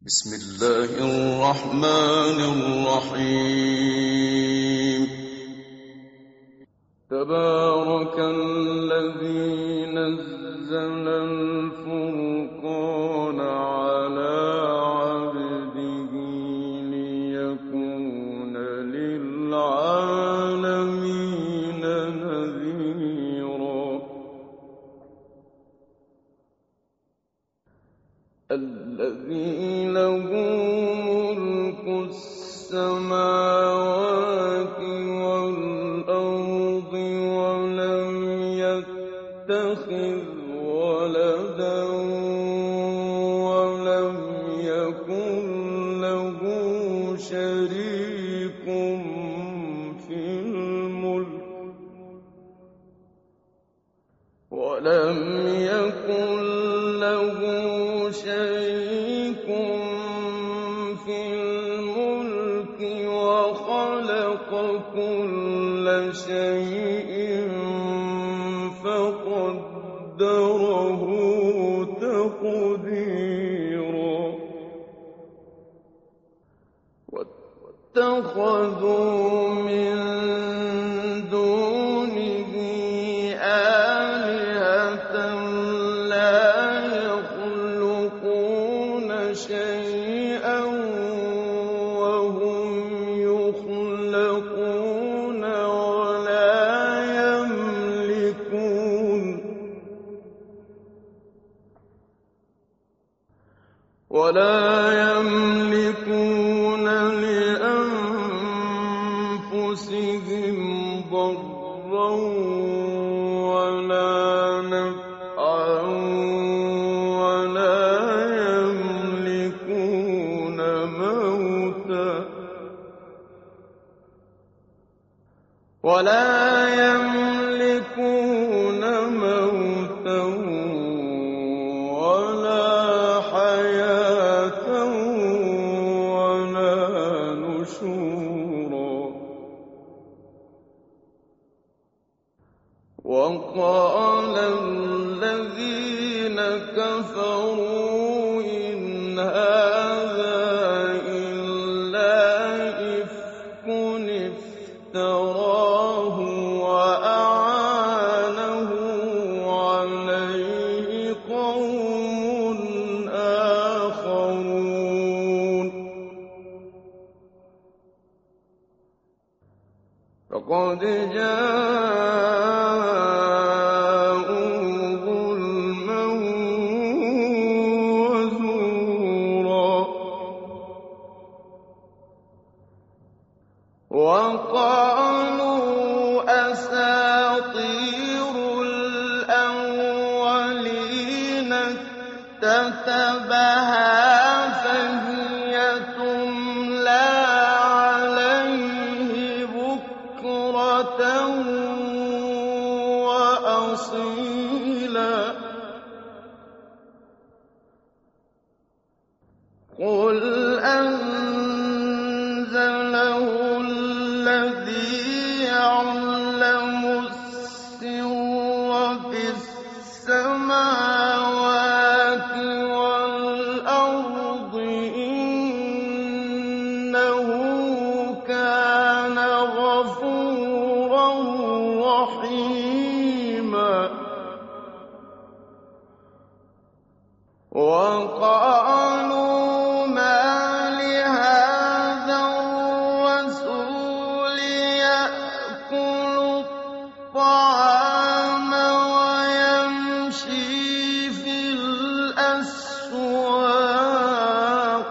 بسم الله الرحمن الرحيم. تبارك الذي نزل الفرقان على عبده ليكون للعالمين نذيرا. الذي له ملك السماوات والأرض ولم يتخذ ولدا ولم يكن له شريك في الملك وخلق كل شيء فقدره تقديرا. واتخذوا من دونه آلهة لا يخلقون شيئا وهم يخلقون ولا يملكون لأنفسهم ضرا ولا نفعا ولا يملكون موتا ولا حياة ولا نشورا. وقال الذين كفروا إن هذا إلا إفك افتراه وأعانه عليه قوم آخرون. فقد جاءوا ظلما وزورا. وقالوا أساطير الأولين اكتتبها فهي تملى عليه بكرة وأصيلا. قل أنزله الذي يعلم السر في السماوات والأرض إنه كان غفورا رحيما. وقالوا ما لهذا الرسول يأكل الطعام ويمشي في الأسواق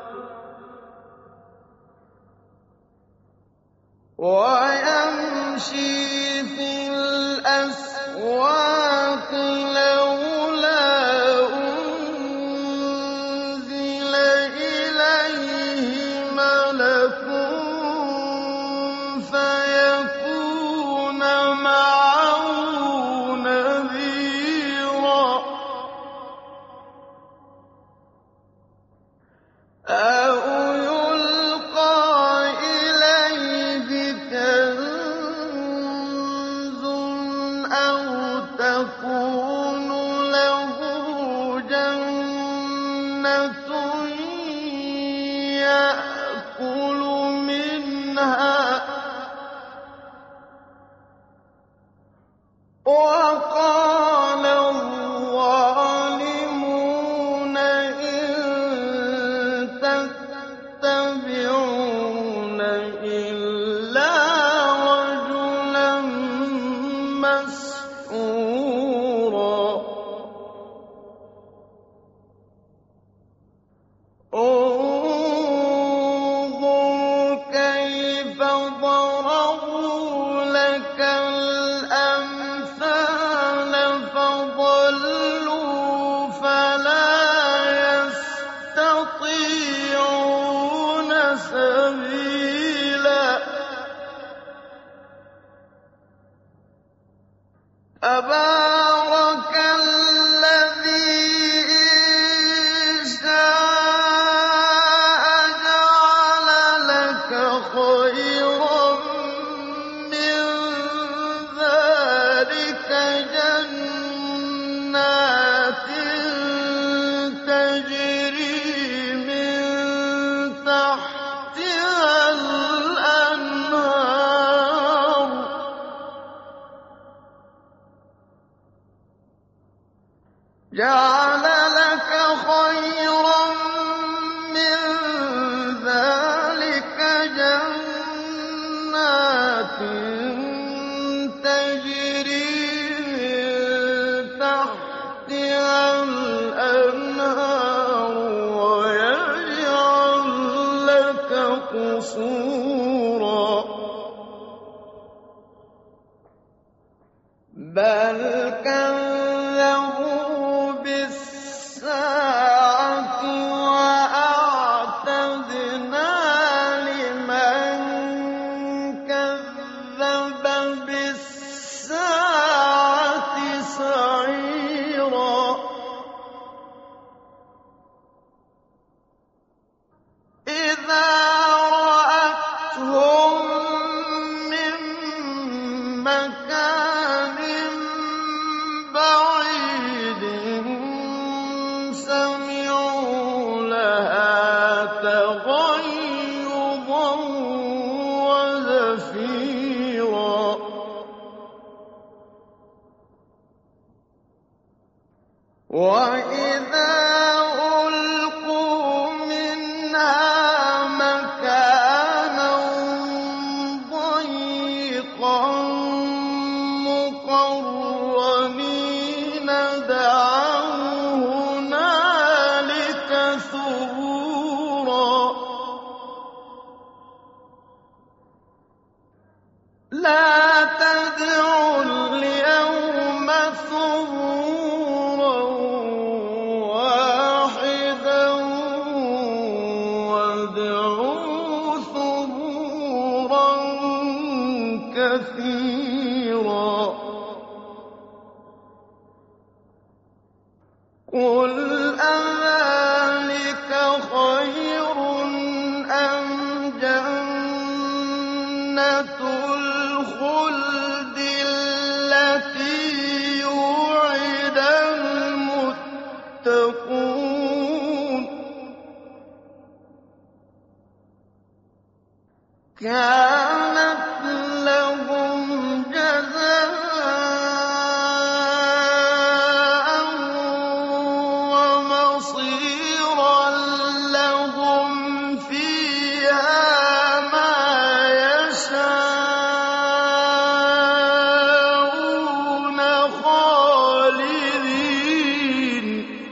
لولا أنزل إليه ملك فيكون معه نذيرا. أو يلقى إليه كنز أو تكون له جنة جعل لك خيرا من ذلك جنات تجري من تحتها الأنهار ويجعل لك قصورا بل كذبوا بالساعة وأعتدنا لمن كذب بالساعة سعيرا إذا رأتهم من مكان بعيد سمعوا لها تغيظا وزفيرا وإذا ألقوا منها مكانا ضيقا مقرنين دعوا هنالك ثبورا لا تدعوا اليوم ثبورا واحدا وادعوا ثبورا كثيرا قل أذلك خير أم جنة الخلد التي وعد المتقون كانت لهم جزاء ومصيرا لهم فيها ما يشاءون خالدين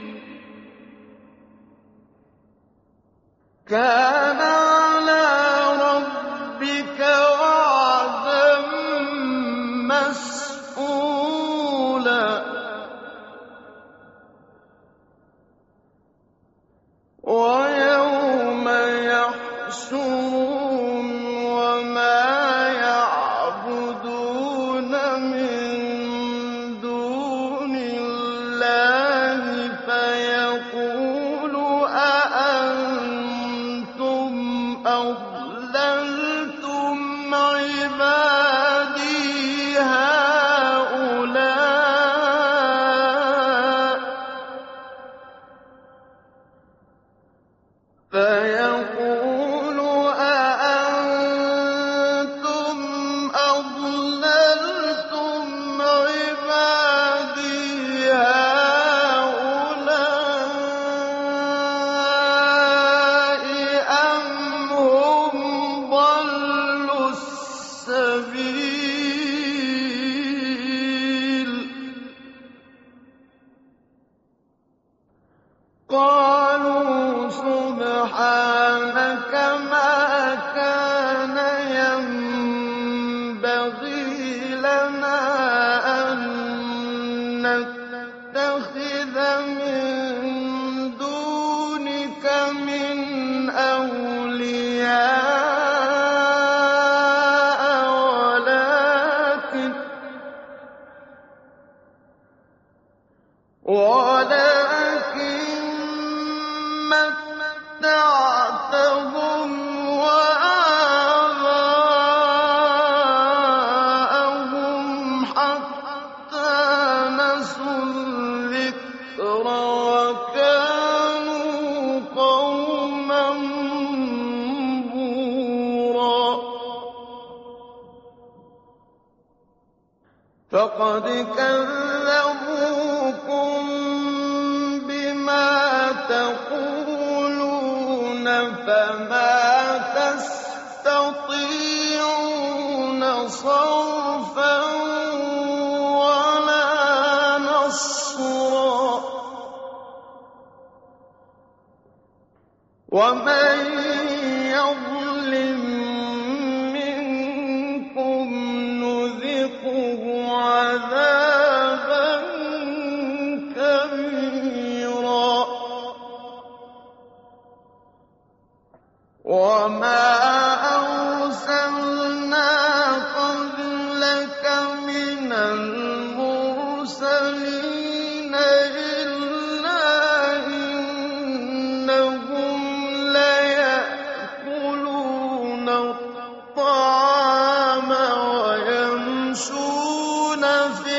كان على ربك وعدا مسئولا ويوم يحشرهم وما يعبدون من دون الله فيقول أأنتم أضللتم عبادي هؤلاء فيقول أأنتم أضللتم عبادي هؤلاء أم هم ضلوا السبيل قالوا سبحانك ما كان ينبغي لنا أن نتخذ من دونك من أولياء ولكن متعتهم وآباءهم حتى نسوا الذكر وكانوا قوما بورا فقد كذبوكم تقولون فما تستطيعون صرفا ولا نصرا ومن يظلم منكم نذقه عذابا كبيرا وما أرسلنا قبلك من المرسلين إلا إنهم ليأكلون الطعام ويمشون في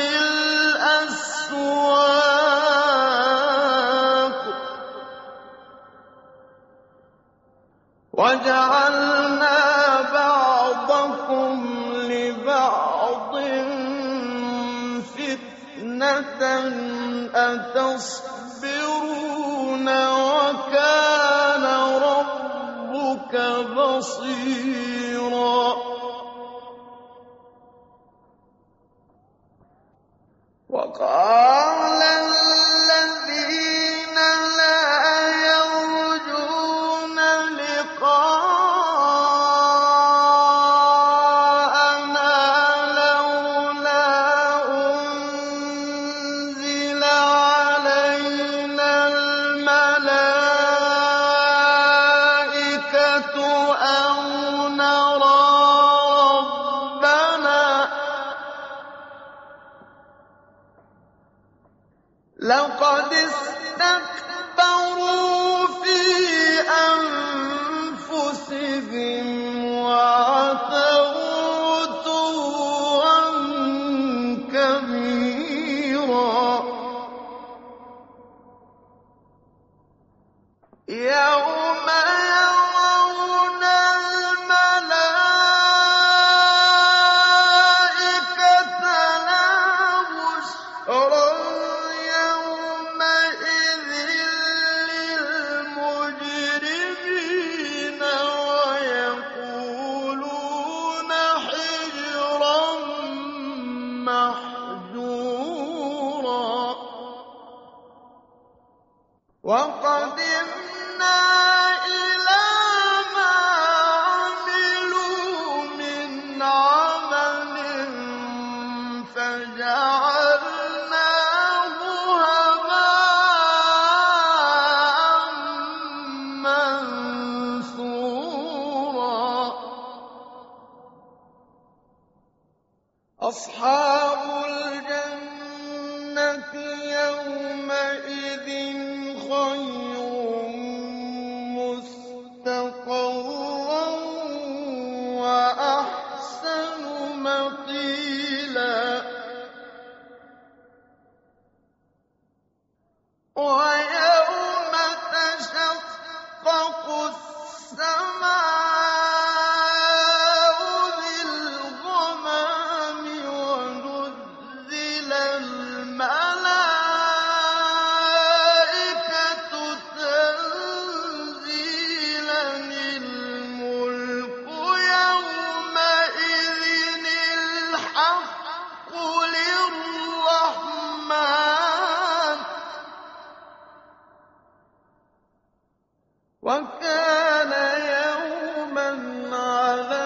الأسواق وجعلنا بعضكم لبعض فتنة أتصبرون وكان ربك بصيرا وقال الذين لا يرجون لقاءنا لولا أنزل علينا الملائكة أو نرى ربنا لقد استكبروا في أنفسهم وعتوا عتوا كبيرا يوم يرون الملائكة لا بشرى يومئذ للمجرمين ويقولون حجرا محجورا وقدمنا إلى ما عملوا من عمل فجعلناه هباء منثورا أصحاب الجنة يومئذ خير مستقرا وأحسن مقيلا ويوم تشقق السماء بالغمام ونزل الملائكة تنزيلا الملك يومئذ الحق للرحمن وكان يوما على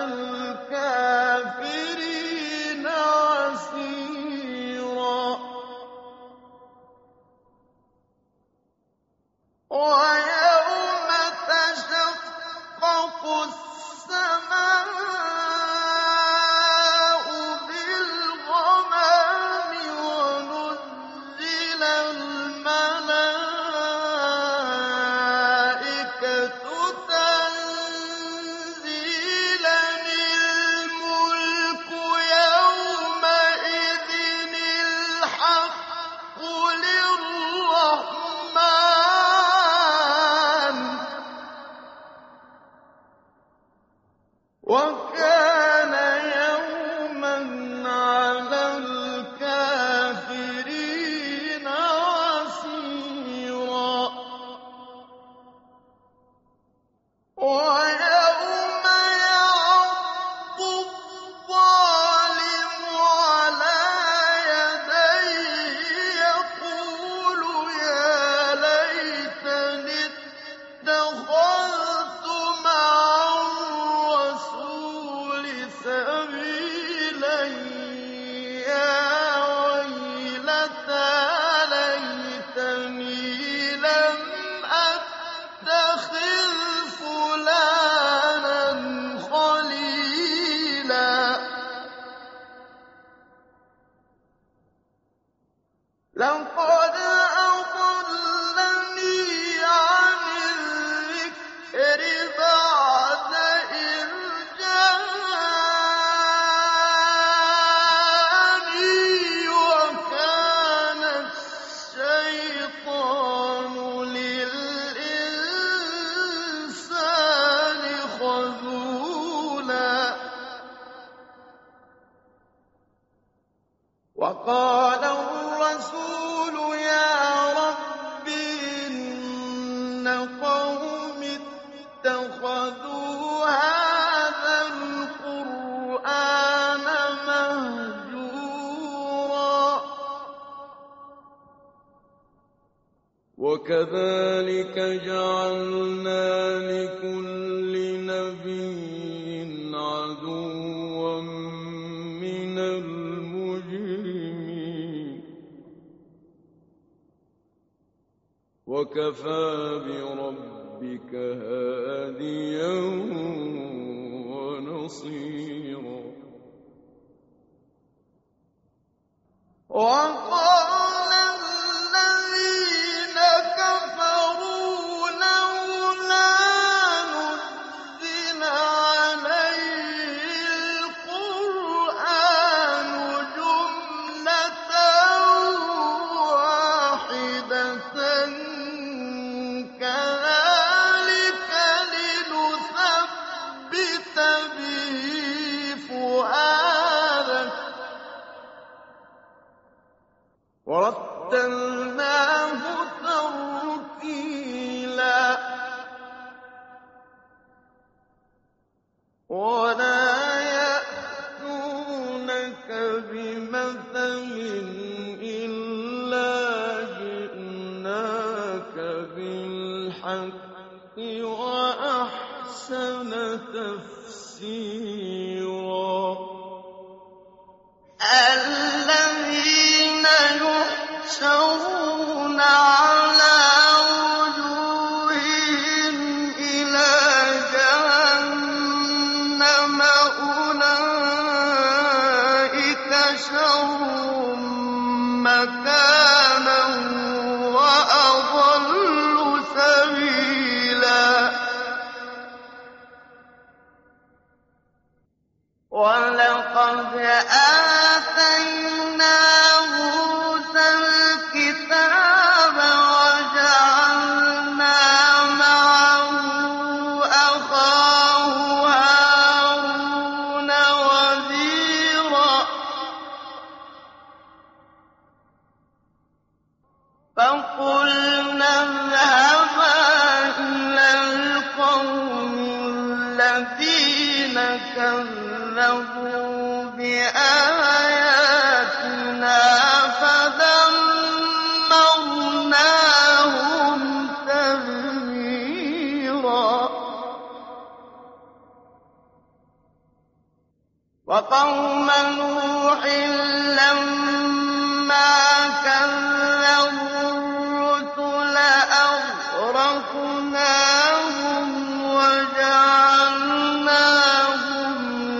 الكافرين عسيرا ويوم تشقق السماء بالغمام ونزل الملائكة تنزيلا الملك يومئذ الحق للرحمن وكان يوما على الكافرين عسيرا اتَّخَذْتُ مَعَ الرَّسُولِ سَبِيلًا يَا وَيْلَتَىٰ لَيْتَنِي لَمْ أَتَّخِذْ فُلَانًا خَلِيلًا لَّقَدْ أَضَلَّنِي عَنِ الذِّكْرِ بَعْدَ إِذْ جَاءَنِي وَكَانَ الشَّيْطَانُ لِلْإِنسَانِ خَذُولًا وَقَالَ الرَّسُولُ يَا رَبِّ إِنَّ قَوْمِي اتَّخَذُوا هَٰذَا الْقُرْآنَ مَهْجُورًا وَكَذَٰلِكَ جَعَلْنَا لِكُلِّ نَبِيٍّ عَدُوًّا مِّنَ الْمُجْرِمِينَ وَكَفَىٰ بِرَبِّكَ هَادِيًا وَنَصِيرًا وَقَالَ الَّذِينَ كَفَرُوا لَوْلَا نُزِّلَ عَلَيْهِ الْقُرْآنُ جُمْلَةً وَاحِدَةً كَذَٰلِكَ لِنُثَبِّتَ بِهِ فُؤَادَكَ وَرَتَّلْنَاهُ تَرْتِيلًا وَلَا يَأْتُونَكَ بِمَثَلٍ إِلَّا جِئْنَاكَ بِالْحَقِّ وَأَحْسَنَ تَفْسِيرًا الَّذِينَ يُحْشَرُونَ عَلَىٰ وُجُوهِهِمْ إِلَىٰ جَهَنَّمَ أُولَٰئِكَ شَرٌّ مَّكَانًا وَأَضَلُّ سَبِيلًا وَلَقَدْ آتَيْنَا مُوسَى الْكِتَابَ وَجَعَلْنَا مَعَهُ أَخَاهُ هَارُونَ وَزِيرًا فَقُلْنَا اذْهَبَا إِلَى الْقَوْمِ الَّذِينَ كَذَّبُوا بِآيَاتِنَا فَدَمَّرْنَاهُمْ تَدْمِيرًا وَقَوْمَ نُوحٍ لَّمَّا كَذَّبُوا الرُّسُلَ أَغْرَقْنَاهُمْ وَجَعَلْنَاهُمْ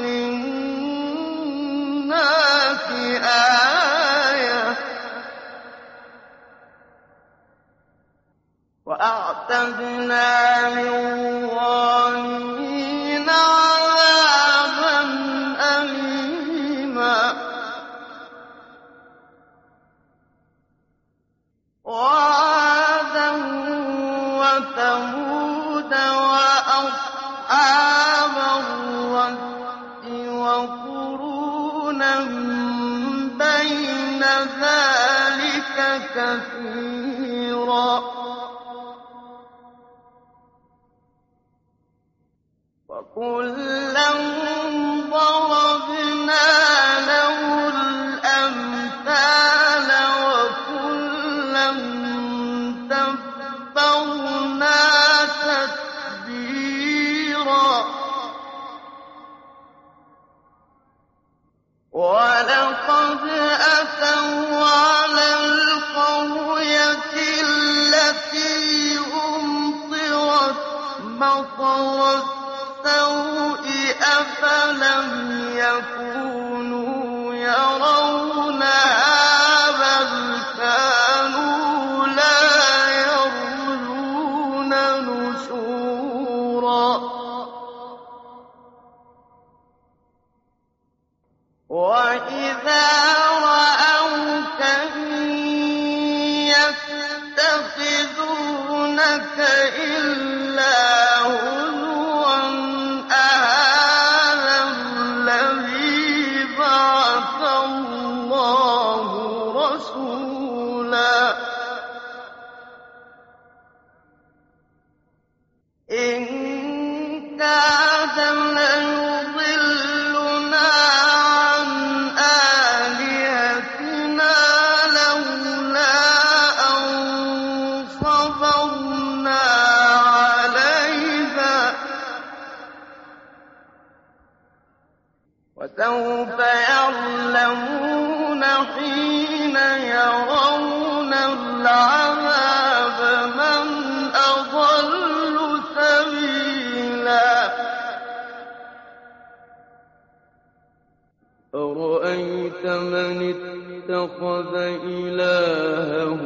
لِلنَّاسِ آيَةً وَأَعْتَدْنَا لِلظَّالِمِينَ عَذَابًا أَلِيمًا وَعَادًا وَثَمُودَ وَأَصْحَابَ الرَّسِّ وَقُرُونًا بَيْنَ ذَٰلِكَ كَثِيرًا وَكُلًّا ضَرَبْنَا لَهُ الْأَمْثَالَ وَكُلًّا تَبَّرْنَا مَطَرَ السَّوْءِ أَفَلَمْ يَكُونُوا يَرَوْنَهَا بَلْ كَانُوا لَا يَرْجُونَ نُشُورًا وَإِذَا رَأَوْكَ إِن يَتَّخِذُونَكَ إِلَّا هُزُوًا أَهَٰذَا الَّذِي بَعَثَ اللَّهُ رَسُولًا إِن كَادَ لَيُضِلُّنَا عَنْ آلِهَتِنَا لَوْلَا أَن صَبَرْنَا عَلَيْهَا ۚ وَسَوْفَ يَعْلَمُونَ حِينَ يَرَوْنَ الْعَذَابَ مَنْ أَضَلُّ سَبِيلًا أَرَأَيْتَ مَنِ اتَّخَذَ إِلَٰهَهُ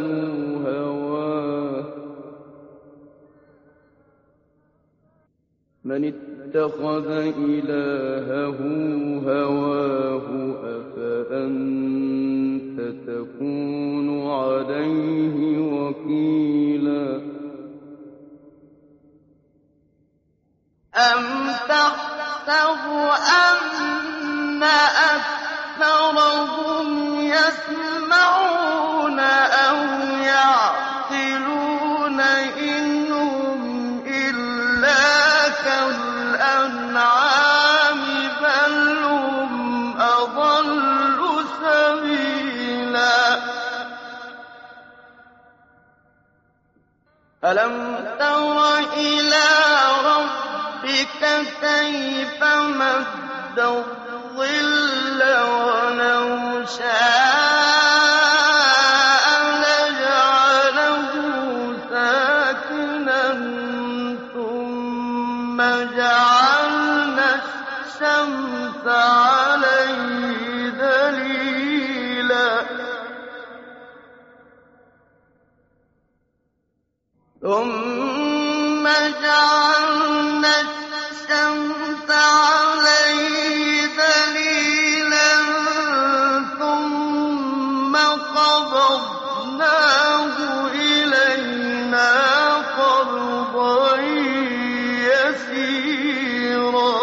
هَوَاهُ أَفَأَنتَ تَكُونُ عَلَيْهِ وَكِيلًا أَمْ تَحْسَبُ أَنَّ أَكْثَرَهُمْ يَسْمَعُونَ أَوْ يَعْقِلُونَ إِنْ هُمْ إِلَّا كَالْأَنْعَامِ بَلْ هُمْ أَضَلُّ سَبِيلًا أَلَمْ تَرَ إِلَىٰ رَبِّكَ كَيْفَ مَدَّ الظِّلَّ وَلَوْ شَاءَ لَجَعَلَهُ سَاكِنًا ثُمَّ جَعَلْنَا الشَّمْسَ عَلَيْهِ دَلِيلًا ثُمَّ جَعَلْنَا الشَّمْسَ عَلَيْهِ دَلِيلًا ثُمَّ قَبَضْنَاهُ إِلَيْنَا قَبْضًا يَسِيرًا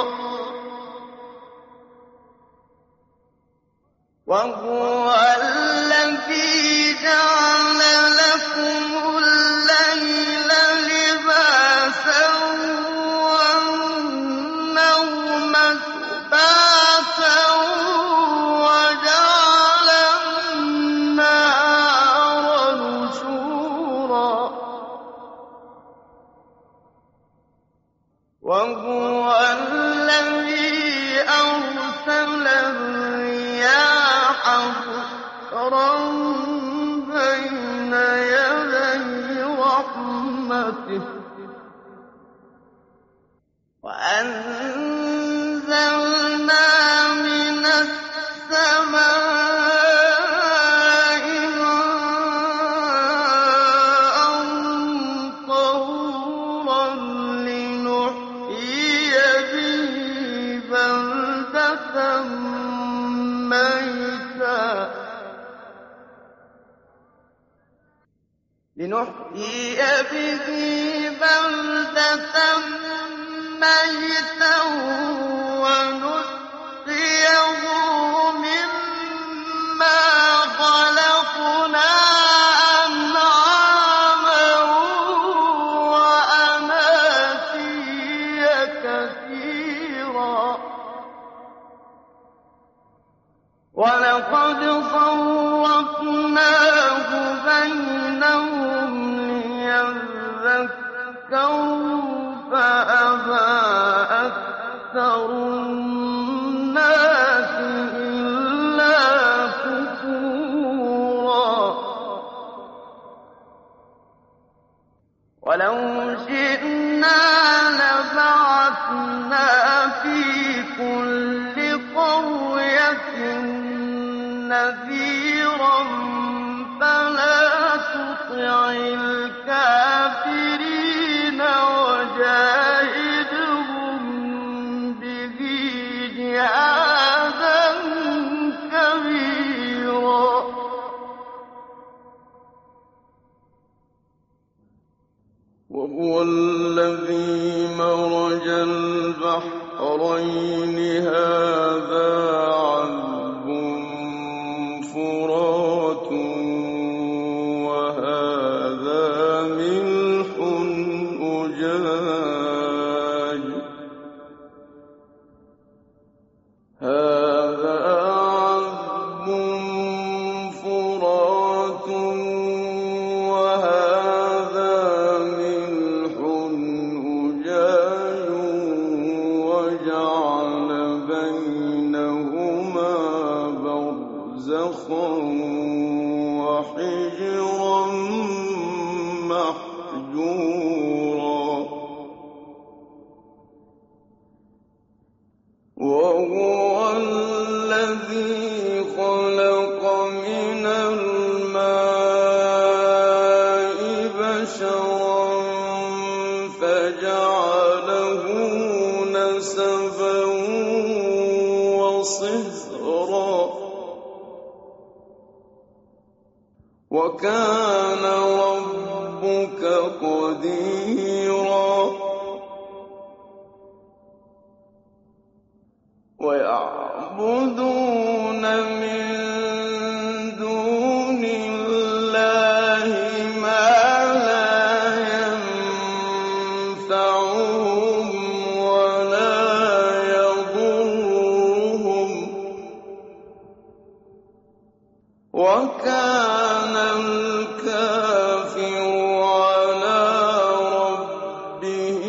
وَهُوَ الَّذِي جَعَلَ لَكُمُ اللَّيْلَ لِبَاسًا وَالنَّوْمَ سُبَاتًا وَجَعَلَ النَّهَارَ نُشُورًا وَهُوَ الَّذِي أَرْسَلَ الرِّيَاحَ بُشْرًا بَيْنَ يَدَيْ رَحْمَتِهِ وَأَنزَلْنَا مِنَ السَّمَاءِ مَاءً طَهُورًا لِّنُحْيِيَ بِهِ بَلْدَةً مَّيْتًا وَنُسْقِيَهُ مِمَّا خَلَقْنَا أَنْعَامًا وَأَنَاسِيَّ كَثِيرًا وَلَقَدْ صَرَّفْنَاهُ بَيْنَهُمْ لِيَذَّكَّرُوا فَأَبَىٰ أَكْثَرُ النَّاسِ إِلَّا كُفُورًا وَلَوْ شِئْنَا وجاهدهم به جهادا كبيرا وهو الذي مرج البحرين هذا عذب فرات وهذا ملح أجاج هذا عذب فرات وهذا ملح أجاج وجعل بينهما برزخا وحجرا محجورا وهو الذي خلق من الماء بشرا فجعله نسبا وصهرا وكان ربك قديرا ويعبدون من دون الله ما لا ينفعهم ولا يضرهم وكان الكافر على ربه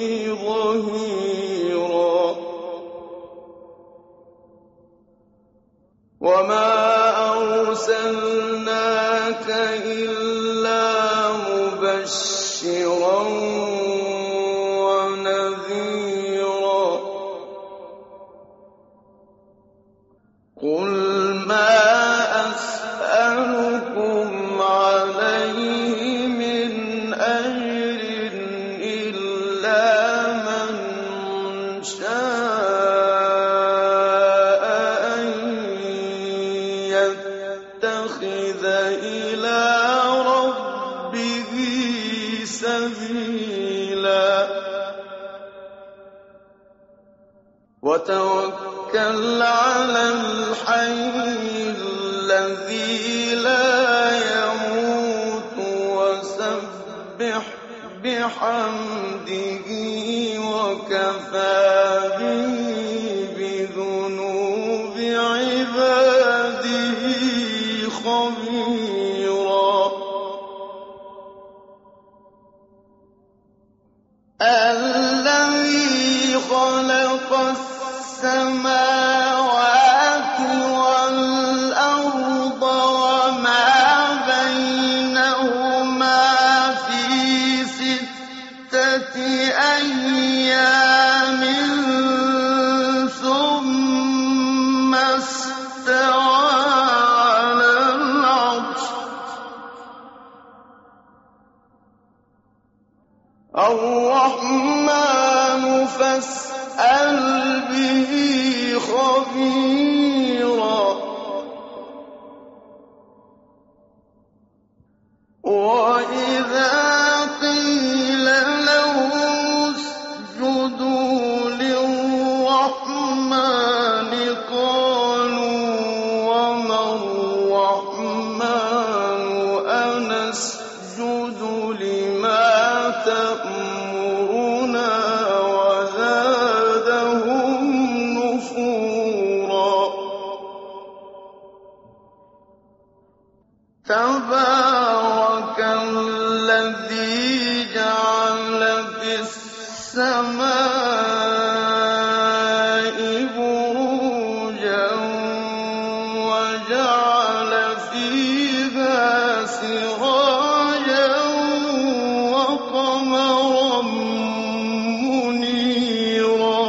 ظهيرا وما أرسلناك إلا مبشرا ونذيرا قل ما أسألكم عليه من أجر إلا من شاء أن يتخذ إلى ربه سبيلا وتوكل على الحي الذي لا يموت وسبح بحمده وكفى به بذنوب عباده خبيرا الذي خلق السماوات والأرض وما بينهما في 6 أيام ثم استوى على العرش الرحمن فاسأل به خبيرا وإذا قيل لهم اسجدوا للرحمن قالوا وما الرحمن أنسجد لما تأمرنا وزادهم نفورا تبارك الذي جعل في السماء بروجا وجعل فيها سراجا وقمرا منيرا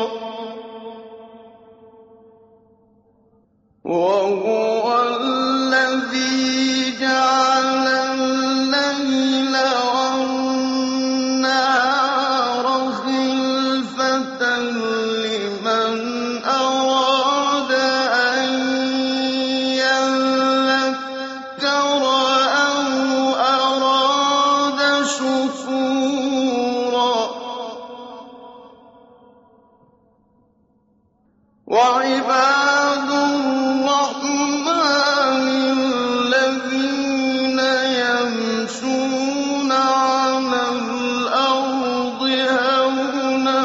وهو الذي جعل الليل والنهار وعباد الرحمن الذين يمشون على الأرض هونا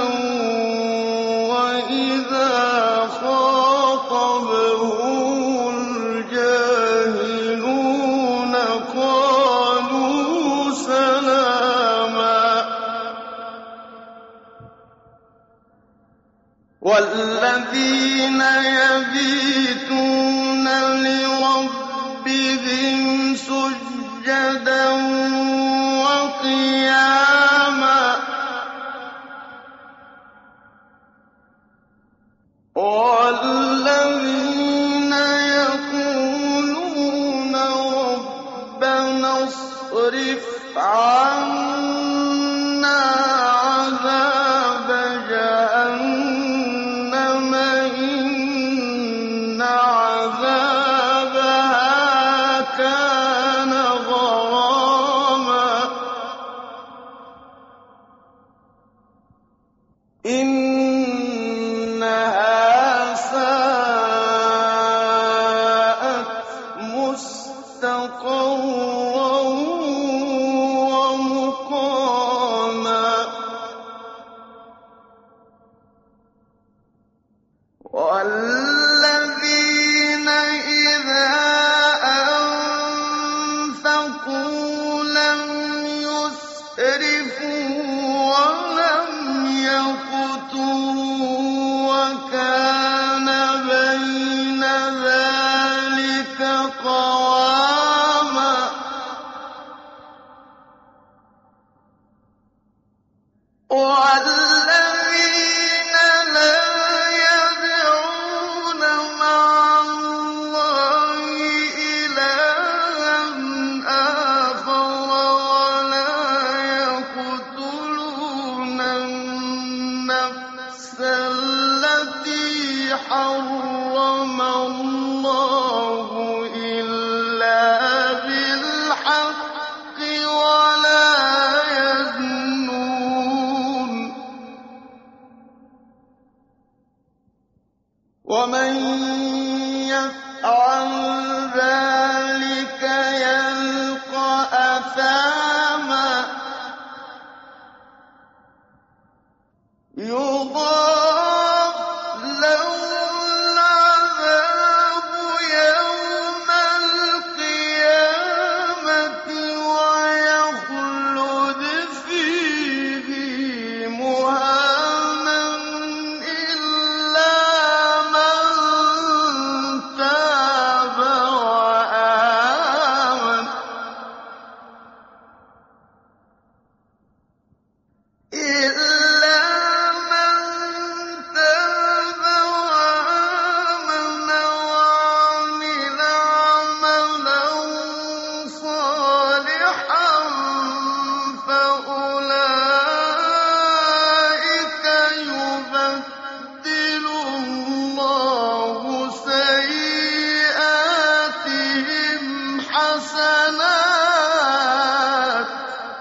وإذا خاطبهم الجاهلون قالوا سلاما والذين يبيتون لربهم سجدا وقياما والذين يقولون ربنا اصرف عنا عذاب جهنم إن عذابها كان غراما إنها ساءت مستقرا ومقاما والذين إذا أنفقوا لم يسرفوا ولم يقتروا وكان بين ذلك قواما والذين لا يدعون مع الله إلها آخر ولا يقتلون النفس التي حرم الله إلا بالحق ولا يزنون ومن يفعل ذلك يلقى أثاما يضاعف له العذاب يوم القيامة ويخلد فيه مهانا إلا من تاب وآمن إلا من تاب وآمن وعمل عملا صالحا فأولئك يبدل الله سيئاتهم حسنات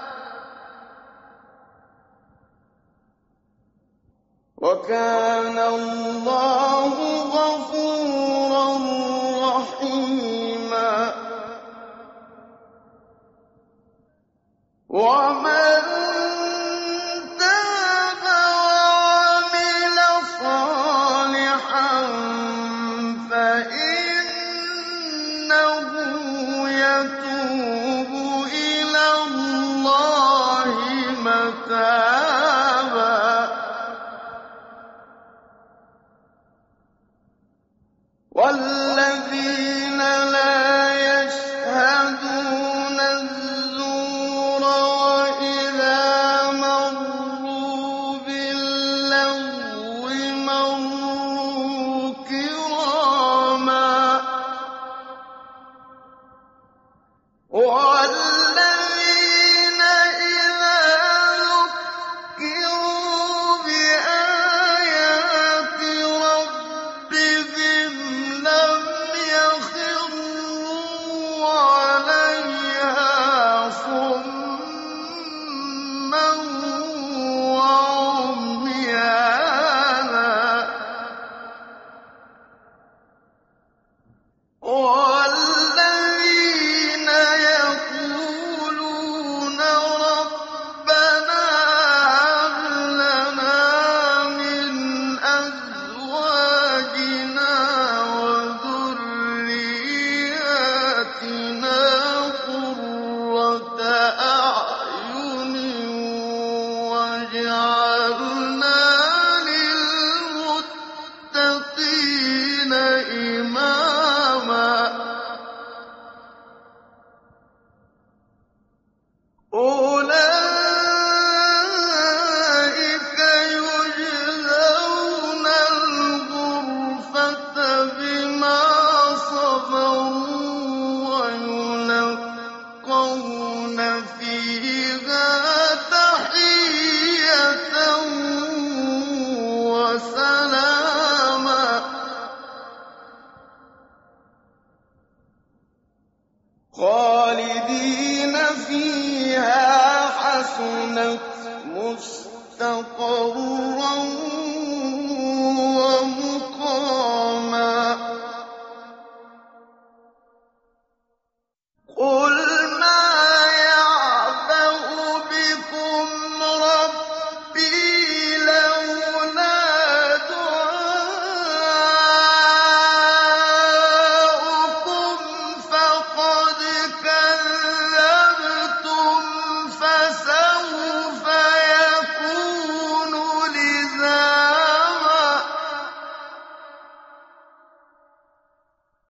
وكان الله غفورا رحيما ومن تاب وعمل صالحا فإنه يتوب إلى الله متابا والذين لا يشهدون الزور وإذا